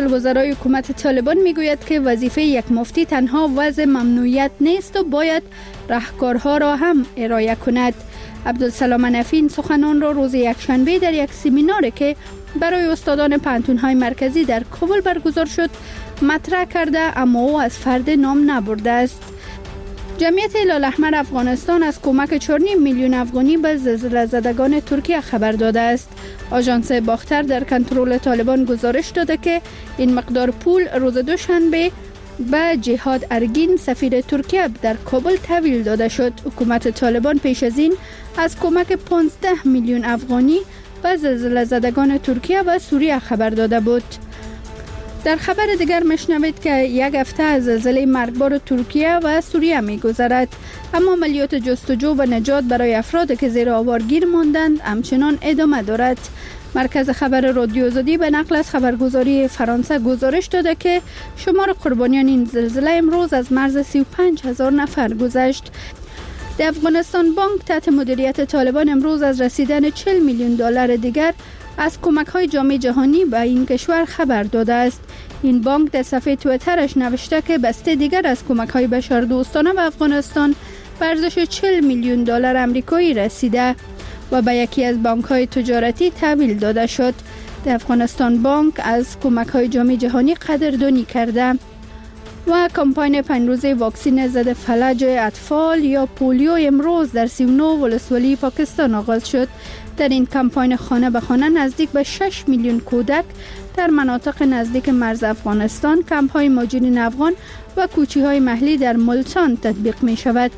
وزرای حکومت طالبان میگوید که وظیفه یک مفتی تنها وضع ممنوعیت نیست و باید راهکارها را هم ارائه کند. عبدالسلام حنفی این سخنان را روز یکشنبه در یک سمیناری که برای استادان پانتون‌های مرکزی در کابل برگزار شد مطرح کرده، اما او از فرد نام نبرده است. جمعیت هلال احمر افغانستان از کمک 4.5 میلیون افغانی به زلزله زدگان ترکیه خبر داده است. آژانس باختر در کنترل طالبان گزارش داده که این مقدار پول روز دوشنبه به جهاد ارگین سفیر ترکیه در کابل تحویل داده شد. حکومت طالبان پیش از این از کمک 15 میلیون افغانی به زلزله زدگان ترکیه و سوریه خبر داده بود. در خبر دیگر میشنوید که یک هفته از زلزله مرگبار ترکیه و سوریه میگذرد، اما عملیات جستجو و نجات برای افرادی که زیر آوارگیر ماندند همچنان ادامه دارد. مرکز خبر رادیو آزادی به نقل از خبرگزاری فرانسه گزارش داده که شمار قربانیان این زلزله امروز از مرز 35,000 نفر گذشت. در افغانستان بانک تحت مدیریت طالبان امروز از رسیدن 40 میلیون دلار دیگر از کمک‌های جامعه جهانی به این کشور خبر داده است. این بانک در صفحه توییترش نوشته که بسته دیگر از کمک‌های بشردوستانه به افغانستان به ارزش 40 میلیون دلار آمریکایی رسیده و به یکی از بانک‌های تجارتی تحویل داده شد. در افغانستان بانک از کمک‌های جامعه جهانی قدردانی کرده. و کمپاین 5 روزه واکسن ضد فلج اطفال یا پولیو امروز در 39 ولسوالی پاکستان آغاز شد. در این کمپاین خانه به خانه نزدیک به 6 میلیون کودک در مناطق نزدیک مرز افغانستان، کمپ‌های مهاجرین افغان و کوچه‌های محلی در ملتان تطبیق می شود.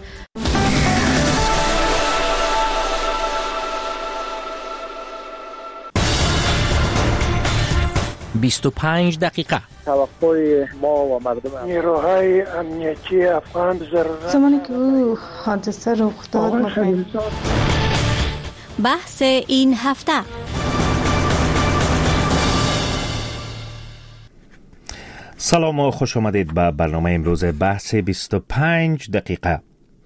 25 دقیقه. توقع ما و مردم نیروهای امنیتی افغان زمانی که او حادثه رخ داد بحث این هفته. سلام و خوش آمدید به برنامه امروز بحث 25 دقیقه.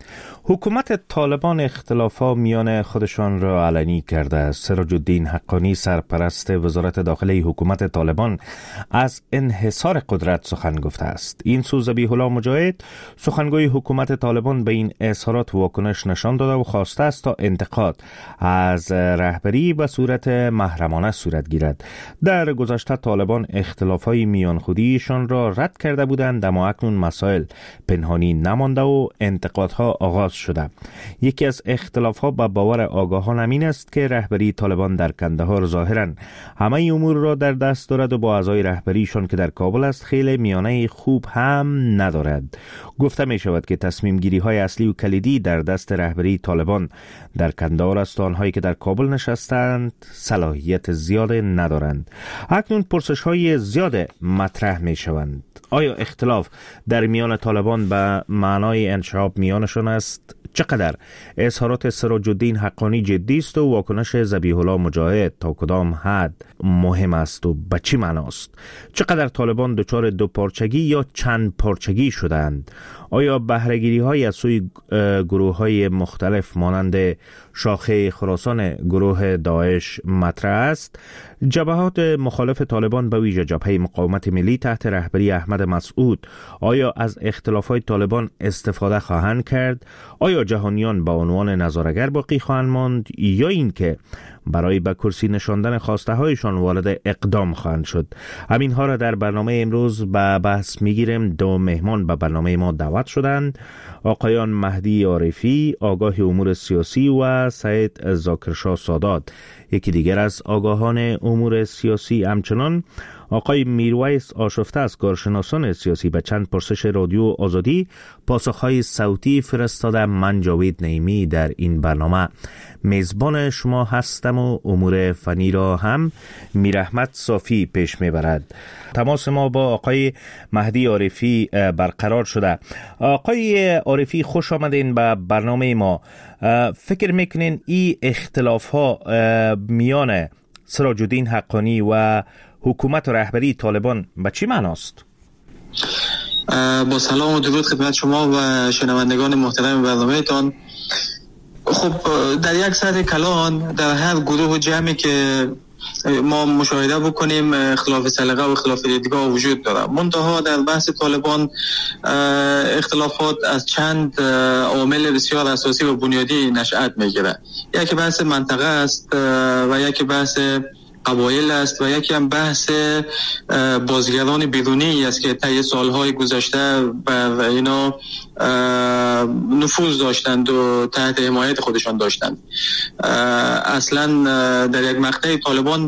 حکومت طالبان اختلافات میان خودشان را علنی کرده است. سراج الدین حقانی سرپرست وزارت داخلی حکومت طالبان از انحصار قدرت سخن گفته است. این سو ذبیح الله مجاهد سخنگوی حکومت طالبان به این اظهارات واکنش نشان داده و خواسته است تا انتقاد از رهبری به صورت محرمانه صورت گیرد. در گذشته طالبان اختلافات میان خودیشان را رد کرده بودند، اما اکنون مسائل پنهانی نمانده و انتقادها آغاز شده. یکی از اختلافات با باور آگاهان این است که رهبری طالبان در کندهار ظاهراً همه امور را در دست دارد و با اعضای رهبریشان که در کابل است خیلی میانه خوب هم ندارد. گفته می شود که تصمیم گیری های اصلی و کلیدی در دست رهبری طالبان در کندهار است. آنهایی که در کابل نشستند صلاحیت زیاد ندارند. اکنون پرسش های زیاد مطرح می شوند. آیا اختلاف در میان طالبان به معنای انشعاب میانشان است؟ چقدر اظهارات سراج الدین حقانی جدی است و واکنش ذبیح الله مجاهد تا کدام حد مهم است و به چه معناست؟ چقدر طالبان دچار دو پارچگی یا چند پارچگی شدند؟ آیا بهره‌گیری های از سوی گروه های مختلف مانند شاخه خراسان گروه داعش مطرح است؟ جبهات مخالف طالبان به ویژه جبهه مقاومت ملی تحت رهبری احمد مسعود آیا از اختلافات طالبان استفاده خواهند کرد؟ آیا جهانیان به عنوان نظاره‌گر باقی خواهند ماند یا اینکه برای به کرسی نشاندن خواسته هایشان وارد اقدام خواهند شد؟ همین ها را در برنامه امروز به بحث میگیریم. دو مهمان به برنامه ما دعوت شدند: آقایان مهدی عارفی آگاه امور سیاسی و سید ذاکرشاه سادات، یکی دیگر از آگاهان امور سیاسی. همچنان آقای میرویس آشفته از کارشناسان سیاسی به چند پرسش رادیو آزادی پاسخهای صوتی فرستاده. من جاوید نعیمی در این برنامه میزبان شما هستم و امور فنی را هم میرحمت صافی پیش میبرد. تماس ما با آقای مهدی عارفی برقرار شده. آقای عارفی خوش آمدین به برنامه ما. فکر میکنین این اختلاف ها میان سراج الدین حقانی و حکومت و رهبری طالبان به چی معناست؟ با سلام و درود خدمت شما و شنوندگان محترم برنامه تان. خب در یک سطح کلان در هر گروه و جمعی که ما مشاهده بکنیم اختلاف سلیقه و اختلاف دیدگاه وجود داره. منتها در بحث طالبان اختلافات از چند عامل بسیار اساسی و بنیادی نشأت میگیره. یکی بحث منطقه است و یکی بحث قبایل است و یکی هم بحث بازیگران بیرونی است که طی سالهای گذشته بر اینا نفوذ داشتند و تحت حمایت خودشان داشتند. اصلا در یک مقطع طالبان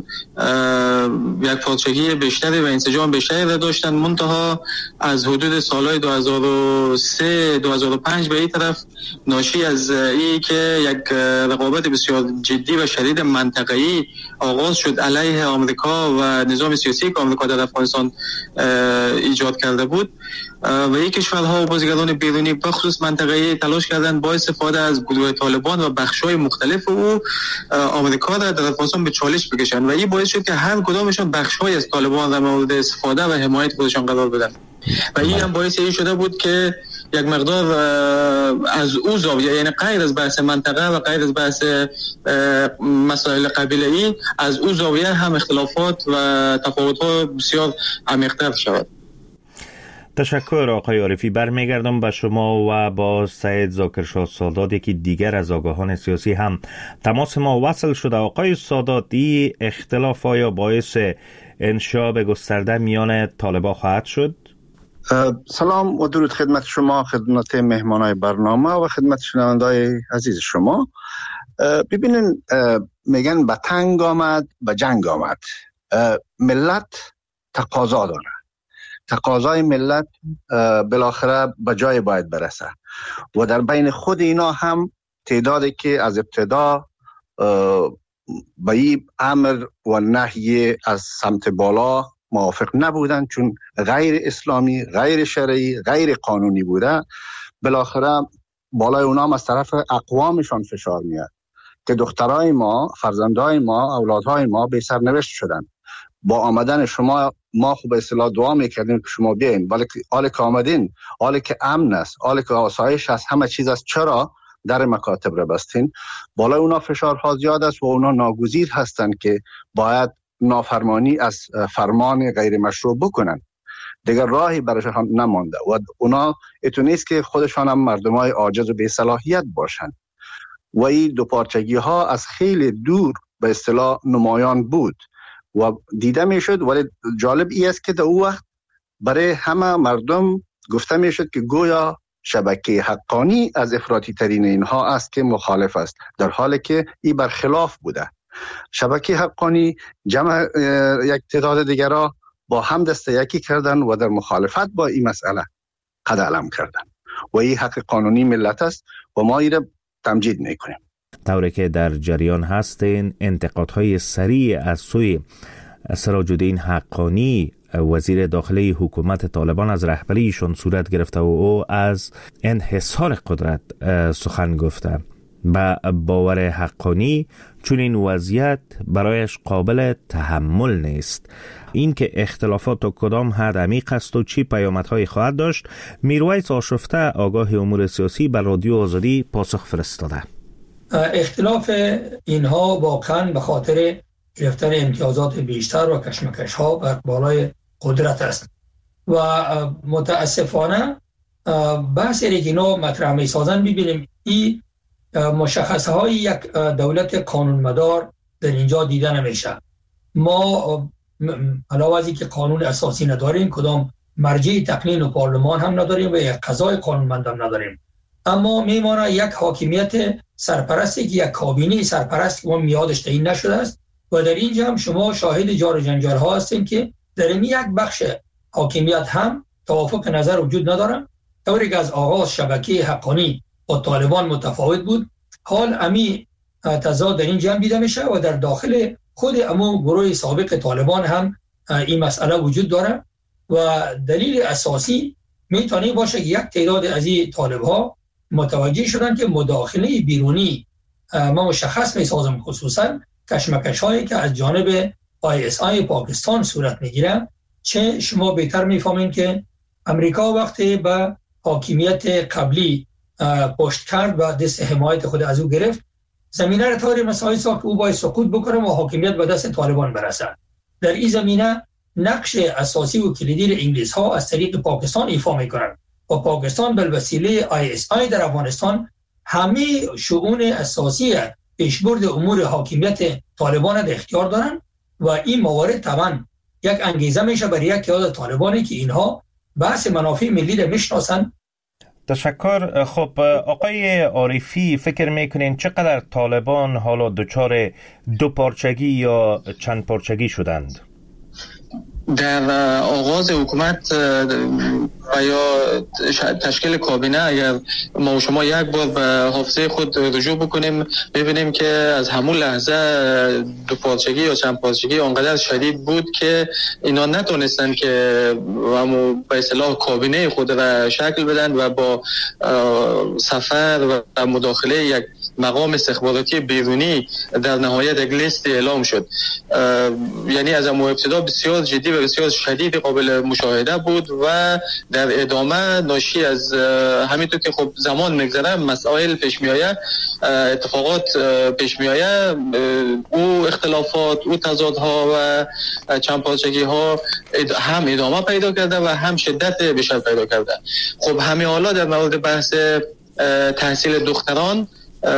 یک پادشاهی بیشتری و انسجام بیشتری را داشتند، منتها از حدود سالهای 2003 2005 به این طرف ناشی از این که یک رقابت بسیار جدی و شدید منطقه‌ای آغاز شد علیه آمریکا و نظام سیاسی که آمریکا در افغانستان ایجاد کرده بود و یک کشورها و بازیگران بیرونی بخصوص منطقه‌ای تلاش کردند با استفاده از گروه طالبان و بخش‌های مختلف او آمریکا را در افغانستان به چالش بکشند و این باعث شد که هر کدامشان بخش‌های از طالبان را مورد استفاده و حمایت خودشان قرار بدن و این هم باعث این شده بود که یک مقدار از او زاویه، یعنی غیر از بحث منطقه و غیر از بحث مسائل قبیله‌ای، از او زاویه هم اختلافات و تفاوت‌ها بسیار عمیق‌تر شود. تشکر آقای عارفی. برمیگردم به شما و با سید ذاکرشاه سادات، یکی دیگر از آگاهان سیاسی هم تماس ما وصل شده. آقای سادات، این اختلاف آیا باعث انشاب گسترده میان طالبان خواهد شد؟ سلام و درود خدمت شما، خدمت مهمانای برنامه و خدمت شنوندای عزیز شما. ببینین، میگن به تنگ آمد به جنگ آمد. ملت تقاضا داره، تقاضای ملت بالاخره به جای باید برسه و در بین خود اینا هم تعدادی که از ابتدا به این امر و نهی از سمت بالا موافق نبودن، چون غیر اسلامی، غیر شرعی، غیر قانونی بوده، بالاخره بالای اونا هم از طرف اقوامشان فشار میاد که دخترای ما، فرزندای ما، اولادهای ما به سرنوشت شدن. با آمدن شما ما خوب به اصطلاح دعا میکردیم که شما بیاین، ولی حالی که آمدین، حالی که امن است، حالی که آسایش است، همه چیز است، چرا در مکاتب را بستین؟ بالای اونا فشارها زیاد است و اونا ناگزیر هستند که باید نافرمانی از فرمان غیر مشروع بکنن. دیگر راهی برایشان نمانده و اونا اتونیست که خودشان هم مردمای عاجز و بی صلاحیت باشند و این دو پارچگی ها از خیلی دور به اصطلاح نمایان بود و دیده میشد. ولی جالب ای است که در او وقت برای همه مردم گفته میشد که گویا شبکه حقانی از افراطی ترین اینها است که مخالف است، در حالی که این برخلاف بوده. شبکه حقانی جمع یک تعداد دیگرها با هم دست یکی کردن و در مخالفت با این مسئله قد علم کردن و این حق قانونی ملت است و ما این را تمجید میکنیم. طوری که در جریان هستین، انتقادهای سریع از سوی سراج الدین حقانی وزیر داخلی حکومت طالبان از رهبریشان صورت گرفته و او از انحصار قدرت سخن گفته. با باور حقانی چون این وضعیت برایش قابل تحمل نیست. این که اختلافات تا کدام حد عمیق است و چی پیامدهای خواهد داشت، میرویس آشفته آگاه امور سیاسی بر رادیو آزادی پاسخ فرستاده. اختلاف اینها واقعا به خاطر گرفتن امتیازات بیشتر و کشمکش ها بر بالای قدرت است و متاسفانه بحثی که اینا مطرح می سازن، ببینیم این مشخصه های یک دولت قانون مدار در اینجا دیده نمیشه. ما علاوه از اینکه قانون اساسی نداریم، کدام مرجع تقنین و پارلمان هم نداریم و یک قضای قانونمند هم نداریم، اما میمانه یک حاکمیت سرپرستی که یک کابینه سرپرست که ما میادش تعیین نشده است و در اینجا هم شما شاهد جار و جنجال ها هستیم که در این یک بخش حاکمیت هم توافق نظر وجود نداره. طوری که از آغاز شبکه حقانی با طالبان متفاوت بود، حال امی تضاد در این جمع دیده میشه و در داخل خود امو گروه سابق طالبان هم این مسئله وجود داره و دلیل اساسی میتونه باشه که یک تعداد از این طالب ها متوجه شدن که مداخله بیرونی ما مشخص میسازم، خصوصا کشمکش هایی که از جانب ISI پاکستان صورت میگیره. چه شما بهتر میفهمین که امریکا وقتی به حاکمیت قبلی پشت کرد و دست حمایت خود از او گرفت، زمینه را طوری مساعد ساخت که او باید سقوط بکنه و حاکمیت به دست طالبان برسد. در این زمینه نقش اساسی و کلیدی را انگلیس ها از طریق پاکستان ایفا میکنند و پاکستان به وسیله ISI در افغانستان همه شؤون اساسی پیشبرد امور حاکمیت طالبان در اختیار دارند و این موارد طبعا یک انگیزه میشه برای یک تعداد طالبانی که اینها بحث منافع ملی را میشناسند. تشکر. خب آقای عارفی، فکر میکنین چقدر طالبان حالا دچار دو پارچگی یا چند پارچگی شدند؟ در آغاز حکومت و یا تشکیل کابینه اگر ما و شما یک بار به حافظه خود رجوع بکنیم ببینیم که از همون لحظه دو پارچگی یا چند پارچگی آنقدر شدید بود که اینا نتونستن که به اصطلاح کابینه خود را شکل بدن و با سفر و مداخله یک مقام استخباراتی بیرونی در نهایت یک لیست اعلام شد. یعنی از ابتدا بسیار جدی و بسیار شدید قابل مشاهده بود و در ادامه ناشی از همینطور که خب زمان میگذره مسائل پیش میآید، اتفاقات پیش میآید، او اختلافات، او تضادها و چندپارچگی ها هم ادامه پیدا کرده و هم شدت بیشتر پیدا کرده. خب همه حالا در مورد بحث تحصیل دختران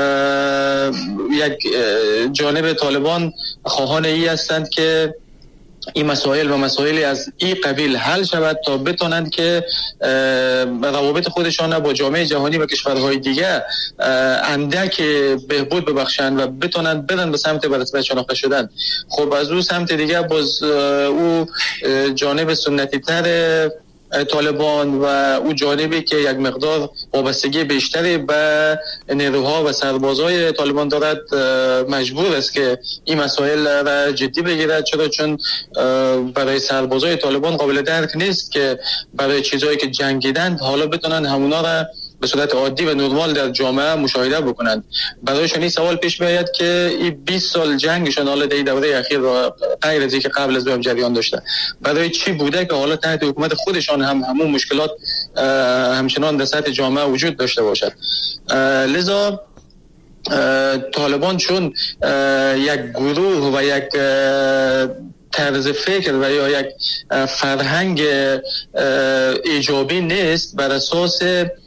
یک جانب طالبان خواهان ای هستند که این مسائل و مسائلی از این قبیل حل شود تا بتونند که روابط خودشان با جامعه جهانی و کشورهای دیگه اندک بهبود ببخشند و بتونند برن به سمت برتر شناخته شدن. خب از اون سمت دیگه باز او جانب سنتی تر طالبان و او جانبی که یک مقدار وابستگی بیشتری به نیروها و سربازای طالبان دارد مجبور است که این مسائل را جدی بگیرد. چرا؟ چون برای سربازای طالبان قابل درک نیست که برای چیزایی که جنگیدند حالا بتونن همونا را به صورت عادی و نرمال در جامعه مشاهده بکنند. برایشون این سوال پیش میاد که این 20 سال جنگشون حالا در دوره اخیر و غیر از اینکه قبل از اون جریان داشته برای چی بوده که حالا تحت حکومت خودشان هم همون مشکلات همچنان در سطح جامعه وجود داشته باشد. لذا طالبان چون یک گروه و یک طرز فکر و یا یک فرهنگ ایجابی نیست بر اساس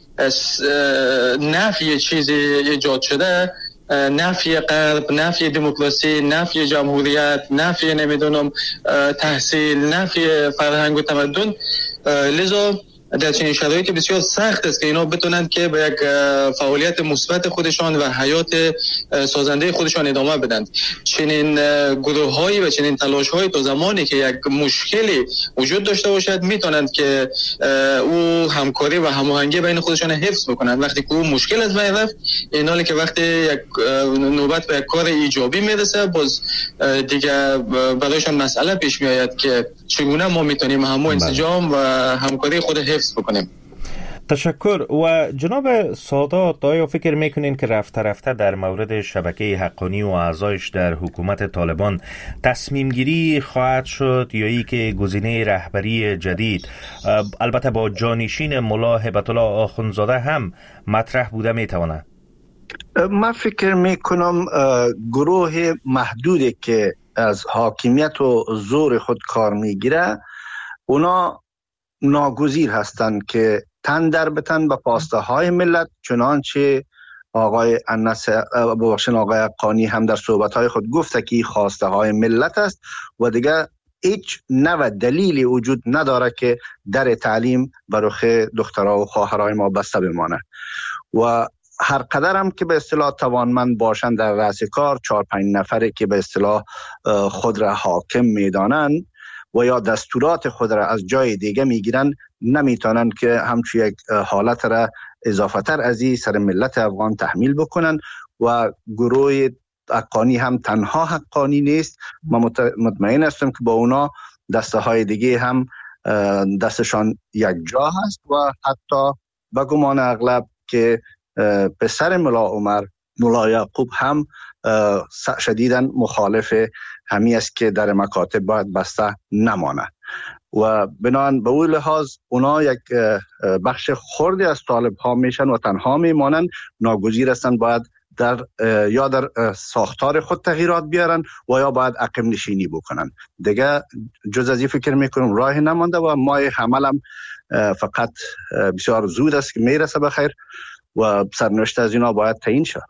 نفی چیزی ایجاد شده، نفی غرب، نفی دموکراسی، نفی جمهوریت، نفی نمیدونم تحصیل، نفی فرهنگ و تمدن. لذا در چنین شرایطی بسیار سخت است که اینا بتونند که به یک فعالیت مثبت خودشان و حیات سازنده خودشان ادامه بدند. چنین گروه‌هایی و چنین تلاش‌هایی تا زمانی که یک مشکلی وجود داشته باشد میتونند که او همکاری و هماهنگی بین خودشان حفظ بکنند. وقتی که او مشکل از بین رفت، اینالی که وقتی یک نوبت به یک کار ایجابی میرسه باز دیگه برایشان مسئله پیش میآید که چگونه ما میتونیم همو انسجام و همکاری خود حفظ بکنیم. تشکر. و جناب سادات، آیا فکر میکنین که رفته رفته در مورد شبکه حقانی و اعضایش در حکومت طالبان تصمیم گیری خواهد شد یا ای که گزینه رهبری جدید البته با جانشین ملا هیبت الله آخوندزاده هم مطرح بوده میتونه؟ من فکر میکنم گروه محدودی که از حاکمیت و زور خود کار میگیره اونا ناگزیر هستند که تن در بتن به خواسته های ملت، چنانچه آقای حقانی هم در صحبت های خود گفته که خواسته های ملت است و دیگه هیچ نوع دلیلی وجود نداره که در تعلیم برخ دخترها و خواهرای ما بسته بمانه. و هر قدر هم که به اصطلاح توانمند باشند در رأس کار، 4-5 نفره که به اصطلاح خود را حاکم میدانند و یا دستورات خود را از جای دیگه میگیرن، نمیتونن که همچون یک حالت را اضافه تر از این سر ملت افغان تحمیل بکنن. و گروه حقانی هم تنها حقانی نیست، من مطمئن هستم که با اونا دسته های دیگه هم دستشان یک جا هست و حتی به گمان اغلب که پسر ملا عمر، ملا یعقوب هم شدیداً مخالف همی است که در مکاتب باید بسته نمانه و بنابراین به اون لحاظ اونا یک بخش خردی از طالب ها میشن و تنها میمانند. ناگزیر هستند باید یا در ساختار خود تغییرات بیارن و یا باید عقب نشینی بکنن. دیگه جز از این فکر میکنم راهی نمانده و مای حمل هم فقط بسیار زود است که میرسه بخیر و سرنوشت از اینا باید تعیین شد.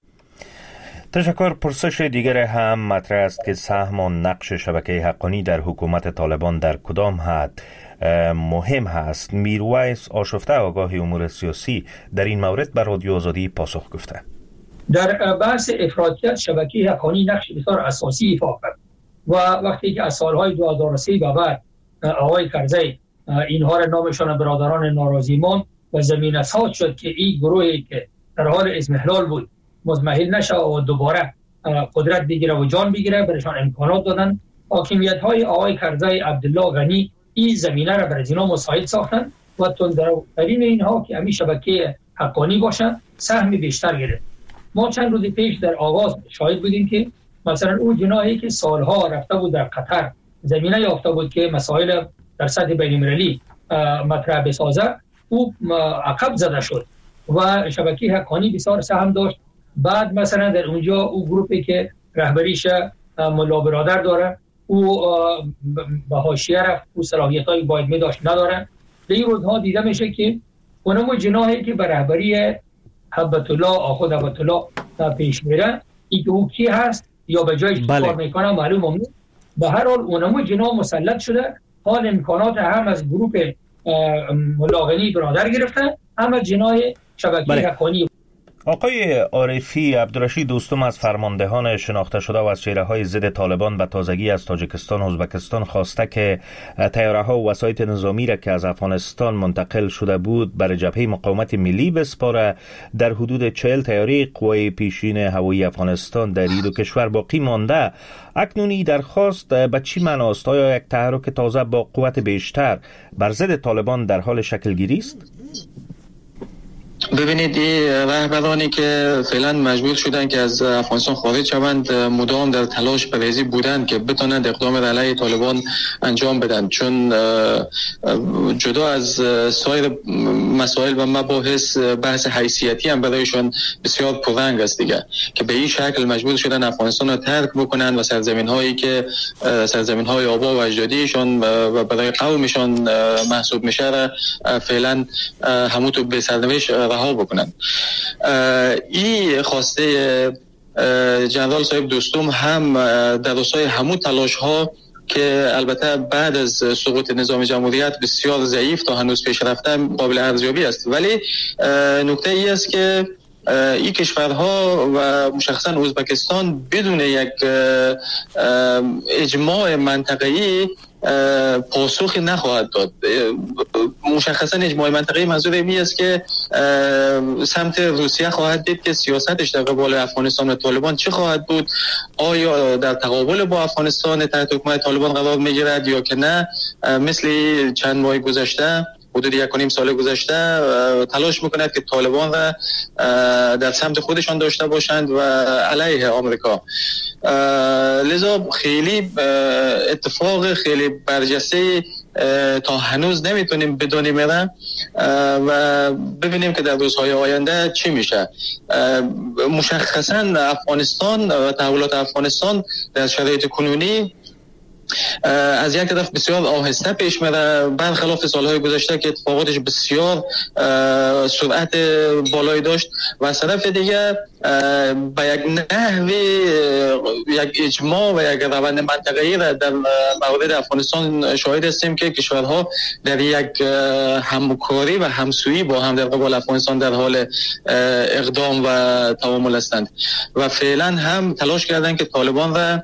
تشکر. پرسش دیگر هم مطرح است که سهم و نقش شبکه حقانی در حکومت طالبان در کدام حد مهم هست. میرویس آشفته آگاه امور سیاسی در این مورد بر رادیو آزادی پاسخ گفته. در بحث افراطیت شبکه حقانی نقش بسیار اساسی ایفا کرد و وقتی که از سالهای 2003 به بعد آقای کرزی اینها را نامشان برادران ناراضی ماند و زمینه ساز شد که این گروهی که در حال اضمحلال بود مضمحل نشه و دوباره قدرت بگیره و جان بگیره، برشان امکانات دادن. حاکمیت های آقای کرزی عبدالله غنی این زمینه را برای اینا مساعد ساختن و تندروترین اینها که همین شبکه حقانی باشن سهم بیشتر گرفت. ما چند روز پیش در آغاز شاهد بودیم که مثلا اون جناحی که سالها رفته بود در قطر زمینه یافته بود که مسائل در سطح بین‌المللی مطرح بسازه، او عقب زده شد و شبکه حقانی بسیار سهم داشت. بعد مثلا در اونجا او گروپی که رهبریش ملا برادر داره او به حاشیه رفت، او صلاحیتایی باید می داشت نداره. در این روزها دیده میشه که اونم جناحی که به رهبری حبت الله آخود حبت الله پیش میره، این که او کی هست یا به جایش کار میکنه معلوم نیست. به هر حال اونم جناح مسلط شده، حال امکانات هم از گروپ ملاغنی برادر گرفتن هم از جناح شبکه حقانی. آقای عارفی، عبدالرشید دوستم از فرماندهان شناخته شده و از چهره‌های ضد طالبان به تازگی از تاجیکستان و ازبکستان خواسته که طیاره‌ها و وسایط نظامی را که از افغانستان منتقل شده بود برای جبهه مقاومت ملی بسپاره. در حدود 40 طیاره قوای پیشین هوایی افغانستان در این دو کشور باقی مانده. اکنون درخواست به چی معناست؟ آیا یک تحرک تازه با قوت بیشتر بر ضد طالبان در حال شکل گیری است؟ ببینید این رهبرانی که فعلا مجبور شدن که از افغانستان خارج شوند مدام در تلاش پرهیزی بودند که بتونند اقدام علیه طالبان انجام بدن، چون جدا از سایر مسائل و مباحث بحث حیثیتی هم برایشان بسیار پررنگ است دیگه، که به این شکل مجبور شدن افغانستان را ترک بکنن و سرزمین‌هایی که سرزمین‌های آبا و اجدادیشان و برای قومشان محسوب میشه را فعلا همونطور به سرنوشت رها بکنن. این خواسته جنرال صاحب دوستم هم در راستای همون تلاش ها که البته بعد از سقوط نظام جمهوریت بسیار ضعیف تا هنوز پیش رفته قابل ارزیابی است، ولی نکته ای است که این کشورها و مشخصا ازبکستان بدون یک اجماع منطقه‌ای پاسخی نخواهد داد. مشخصا اجماع منطقه‌ای منظور این است که سمت روسیه خواهد دید که سیاستش در قبال افغانستان و طالبان چه خواهد بود، آیا در تقابل با افغانستان تحت حکومت طالبان قرار میگیرد یا که نه، مثل چند ماه گذشته حدود 1.5 سال گذشته تلاش میکند که طالبان را در سمت خودشان داشته باشند و علیه آمریکا. لذا خیلی اتفاق خیلی برجسته تا هنوز نمیتونیم بدونیم و ببینیم که در روزهای آینده چی میشه. مشخصا افغانستان و تحولات افغانستان در شرایط کنونی از یک طرف بسیار آهسته پیش میره، برخلاف سالهای گذشته که اتفاقاتش بسیار سرعت بالایی داشت، و از طرف دیگه به یک نحوی یک اجماع و یک روند منطقه‌ای را در مورد افغانستان شاهد هستیم که کشورها در یک همکاری و همسویی با هم در قبال افغانستان در حال اقدام و تعامل هستند و فعلا هم تلاش کردن که طالبان را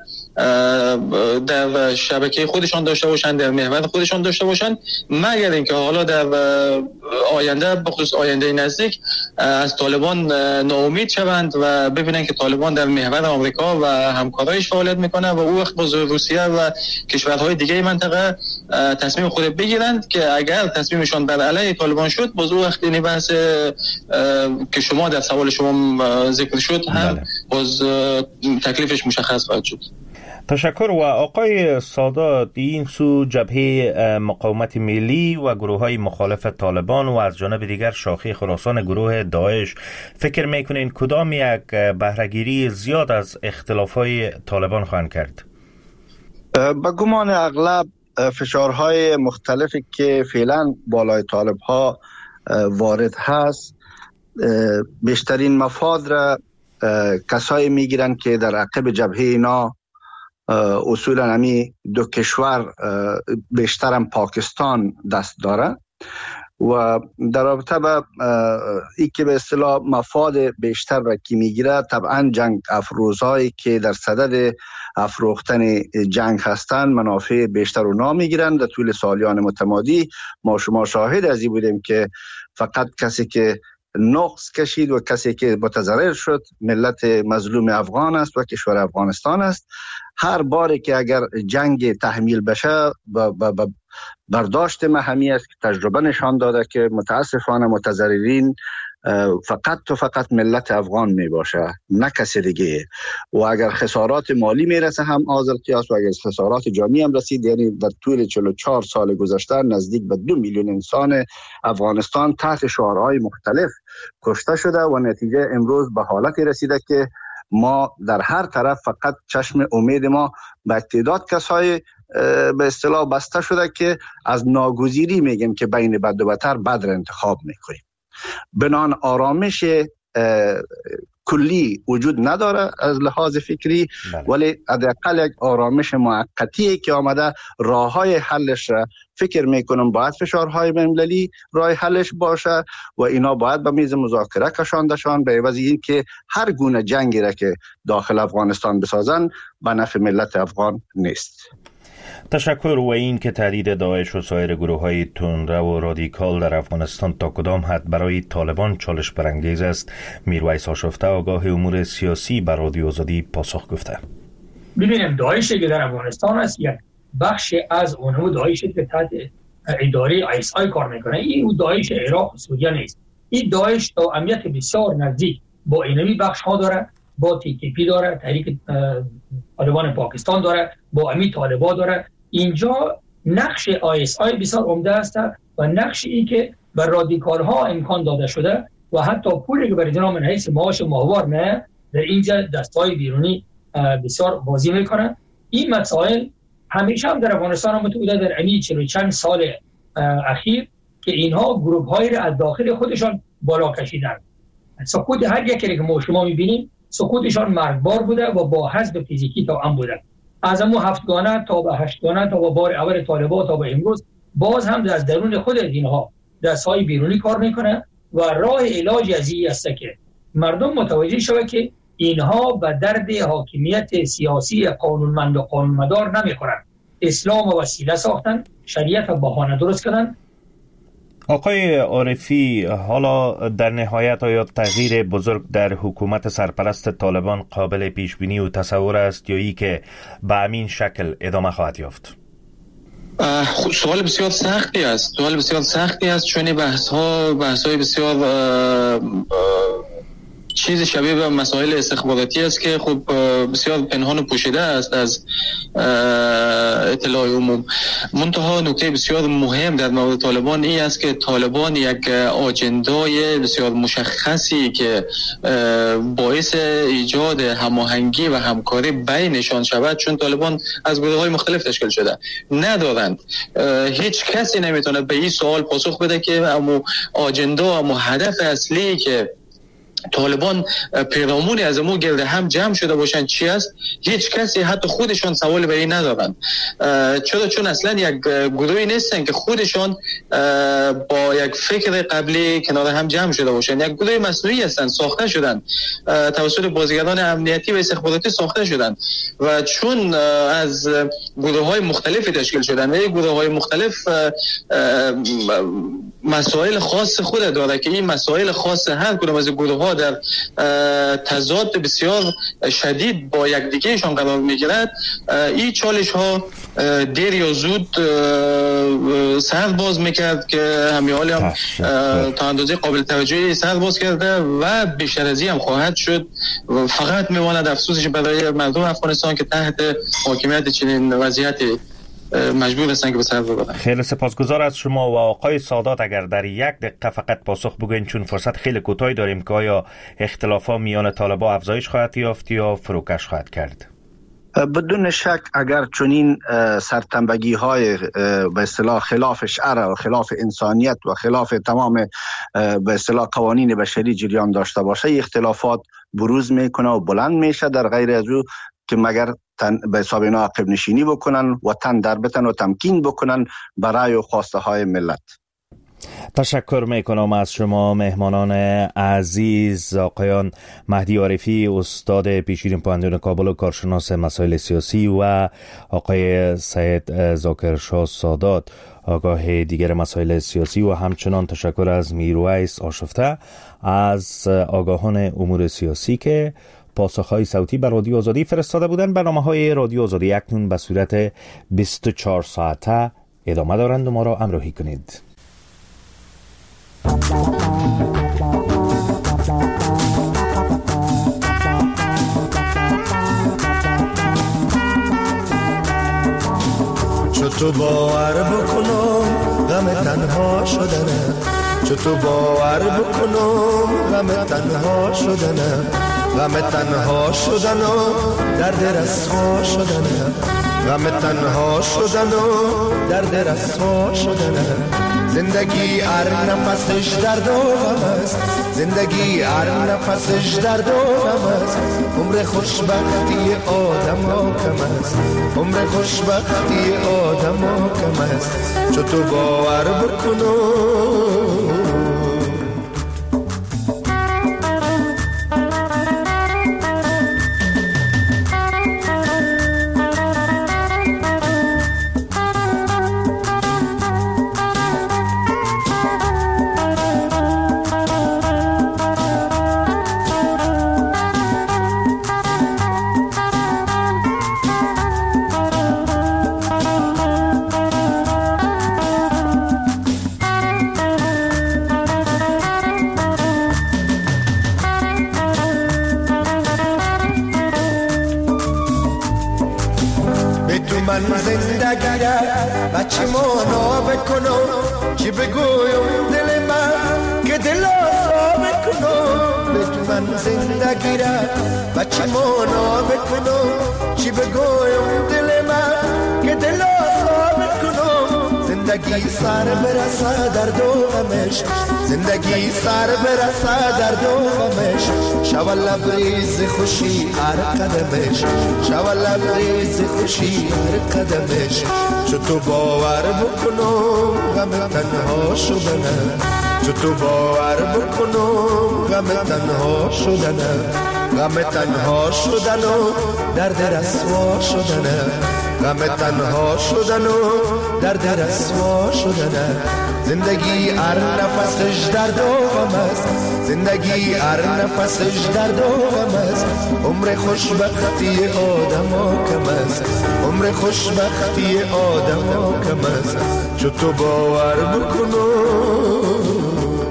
در شبکه خودشان داشته باشند، در محور خودشان داشته باشند، مگر اینکه حالا در آینده بخصوص آینده نزدیک از طالبان ناامید شوند و ببینن که طالبان در محور آمریکا و همکارایش فعالیت میکنه و او وقت با روسیه و کشورهای دیگه منطقه تصمیم خود بگیرند که اگر تصمیمشان بر علیه طالبان شد، باز او وقت این بحث که شما در سوال شما ذکر شد هم باز تکلیفش مشخص خواهد شد. تشکر. و آقای سادات، این سو جبهه مقاومت ملی و گروه های مخالف طالبان و از جانب دیگر شاخه خراسان گروه داعش، فکر میکنین کدام یک بهره‌گیری زیاد از اختلافهای طالبان خواهند کرد؟ با گمان اغلب فشارهای مختلفی که فعلا بالای طالب ها وارد هست، بیشترین مفاد را کسایی میگیرن که در عقب جبهه اینا اصولا همی دو کشور، بیشترم پاکستان دست داره و در رابطه با ای که به اصطلاح مفاد بیشتر را که میگیره، طبعا جنگ افروزهایی که در صدد افروختن جنگ هستند منافع بیشتر رو نامیگیرند. در طول سالیان متمادی ما شما شاهد از این بودیم که فقط کسی که نقص کشید و کسی که متضرر شد ملت مظلوم افغان است و کشور افغانستان است. هر باری که اگر جنگ تحمیل بشه برداشت ما همی است که تجربه نشان داده که متاسفانه متضررین فقط ملت افغان می باشه، نه کسی دیگه. و اگر خسارات مالی میرسه هم آزل قیاس، و اگر خسارات جانی هم رسید، یعنی در طول 44 سال گذشته نزدیک به 2 میلیون انسان افغانستان تحت شعارهای مختلف کشته شده و نتیجه امروز به حالتی رسیده که ما در هر طرف فقط چشم امید ما به تعداد کسای به اصطلاح بسته شده که از ناگزیری میگیم که بین بد و بدتر بد را انتخاب میکنیم. بنان آرامش کلی وجود نداره از لحاظ فکری، ولی حداقل یک آرامش موقتی که آمده، راههای حلش را فکر میکنم باید فشارهای بین‌المللی راه حلش باشه و اینا باید به میز مذاکره کشاندشان، به عوض این که هر گونه جنگی را که داخل افغانستان بسازن به نفع ملت افغان نیست. تشکر. و این که تهدید داعش و سایر گروه‌های تندرو و رادیکال در افغانستان تا کدام حد برای طالبان چالش برانگیز است، میرویس آشفته آگاه امور سیاسی بر رادیو آزادی پاسخ گفته. ببینیم داعشی که در افغانستان است یک بخش از اونو داعشی که تحت اداره ISI کار میکنه. این داعش عراق و سوریه نیست. این داعش تا امنیت بسیار نزدیک با اینمی بخش ها داره، با TTP داره، تحریک طالبان پاکستان داره، با امی طالبان داره. اینجا نقش ISI بسیار عمده است و نقش ای که بر رادیکال ها امکان داده شده و حتی پولی که بر جناب من حیث معاش ماهوار نه در اینجا دستای بیرونی بسیار بازی میکنن. این مسائل همیشه هم در افغانستان هم بوده در امی 40 چند سال اخیر که اینها گروه هایی را از داخل خودشان بالا کشیدن. سقوط هر یکی که ما شما میبینیم سقوطشان مرگبار بوده و با حذف فیزیکی تا هم بوده. از همون 7 گانه تا به 8 گانه تا به بار اول طالبان تا به امروز باز هم از درون خود اینها دستهای بیرونی کار میکنه و راه علاج از این است که مردم متوجه شود که اینها به درد حاکمیت سیاسی قانونمند و قانونمدار نمیخورن. اسلام و وسیله ساختن، شریعت و بهانه درست کردن. آقای عارفی، حالا در نهایت آیا تغییر بزرگ در حکومت سرپرست طالبان قابل پیش بینی و تصور است یا ای که به همین شکل ادامه خواهد یافت؟ سوال بسیار سختی است چون بحث‌های بسیار چیز شبیه به مسائل استخباراتی است که خب بسیار پنهان و پوشیده است از اطلاع عموم. منتها نکته بسیار مهم در مورد طالبان این است که طالبان یک آجندای بسیار مشخصی که باعث ایجاد هماهنگی و همکاری بینشان شود، چون طالبان از گروه‌های مختلف تشکیل شده، ندارند. هیچ کسی نمیتونه به این سوال پاسخ بده که آجندا و هدف اصلی که طالبان پیرامونی از امو گرد هم جمع شده باشند چی است؟ هیچ کسی حتی خودشان سوال به این ندارند. چون اصلا یک گروهی نیستن که خودشان با یک فکر قبلی کنار هم جمع شده باشند. یک گروه مصنوعی هستند، ساخته شدند توسط بازیگران امنیتی و استخباراتی ساخته شدند و چون از گروه‌های مختلفی تشکیل شدند و این گروه‌های مختلف مسائل خاص خود داره که این مسائل خاص هر کدام از گروه ها در تضاد بسیار شدید با یکدیگهشان قرار میگیرد. این چالش ها دیر یا زود سر باز میکرد که همیال هم تا اندازه قابل توجهی سر باز کرده و بیشتر از این هم خواهد شد. فقط میماند افسوسش برای مردم افغانستان که تحت حاکمیت چنین وضعیتی مجبور هستن که به سر ببرن. خیلی سپاسگزار از شما. و آقای سادات اگر در 1 دقیقه فقط پاسخ بگوین، چون فرصت خیلی کوتاهی داریم، که آیا اختلافات میان طالبان افزایش خواهد یافت یا فروکش خواهد کرد؟ بدون شک اگر چنین سرتنبگی های به اصطلاح خلاف شرع و خلاف انسانیت و خلاف تمام به اصطلاح قوانین بشری جریان داشته باشه، اختلافات بروز میکنه و بلند میشه. در غیر از او که مگر به حساب اینا عقب نشینی بکنن و تن در بتن و تمکین بکنن برای خواسته های ملت. تشکر میکنم از شما مهمانان عزیز، آقایان مهدی عارفی استاد پیشین پوهنتون کابل و کارشناس مسائل سیاسی و آقای سید ذاکرشاه سادات آگاه دیگر مسائل سیاسی، و همچنان تشکر از میرویس آشفته از آگاهان امور سیاسی که پاسخهای صوتی بر رادیو آزادی فرستاده بودند. برنامه‌های رادیو آزادی اکنون به صورت 24 ساعته ادامه دارند و ما را همراهی کنید. چطور باور بکنم غم تنها شدنه، چطور باور بکنم غم تنها شدنه، غم تنها شدن و درد رسوا شدن، غم تنها شدن و درد رسوا شدن. زندگی هر نفسش درد و غم است، زندگی هر نفسش درد و غم است. عمر خوشبختی آدم ها کم است، عمر خوشبختی آدم ها کم است. چطور باور بکنم بچه مانا بکنم چی بگویم دل من که دل آزا بکنم. به تو من زندگی را بچه مانا بکنم چی بگویم دل من که دل آزا بکنم. زندگی سر برسه در دو غمش، زندگی سر برسه در دو غمش. شوال لبریز خوشی هر قدمش، شوال لبریز خوشی هر قدمش. چطور باور بکنم غم تنها شدنه، چطور باور بکنم غم تنها شدنه، غم تنها شدن و درد رسوا شدنه، غم تنها شدن و درد رسوا شدنه. زندگی هر نفسش درد و غم است، زندگی هر نفسش درد و غم است. عمر خوشبختی آدم ها کم است، عمر خوشبختی آدم ها کم است. چطور باور بکنم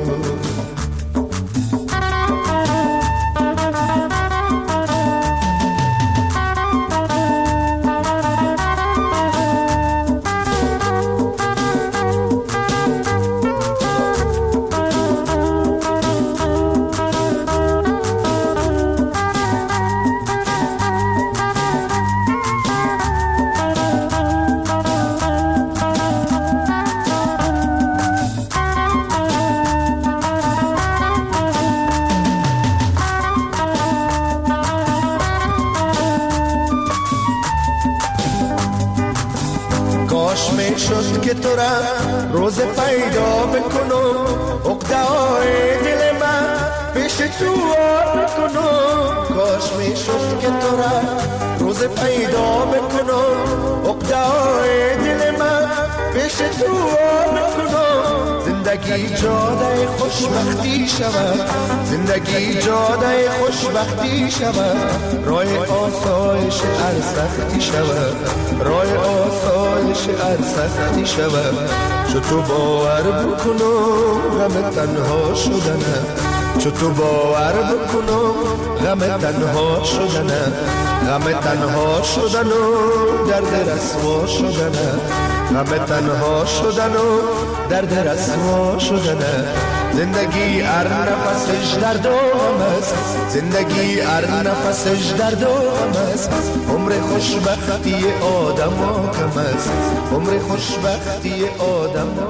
شد که تو را روز پیدا بکنم، عقده‌های دل من پیش تو بکنم. کاش می شد که تو را روز پیدا بکنم، عقده‌های دل من پیش تو بکنم. زندگی جاده خوشبختی شود، زندگی جاده خوشبختی شود، راه آسایش هر سختی شود، راه آسایش هر سختی شود. چو تو باور بکنم غم تنها شدنه، چو تو باور بکنم غم تنها شدنه، غم تنها شدن و درد رسوا شدنه، غم تنها شدن و درد رسوا شدنه. زندگی هر نفسش درد و غم است، زندگی هر نفسش درد و غم است. عمر خوشبختی آدم ها کم است، عمر خوشبختی آدم ها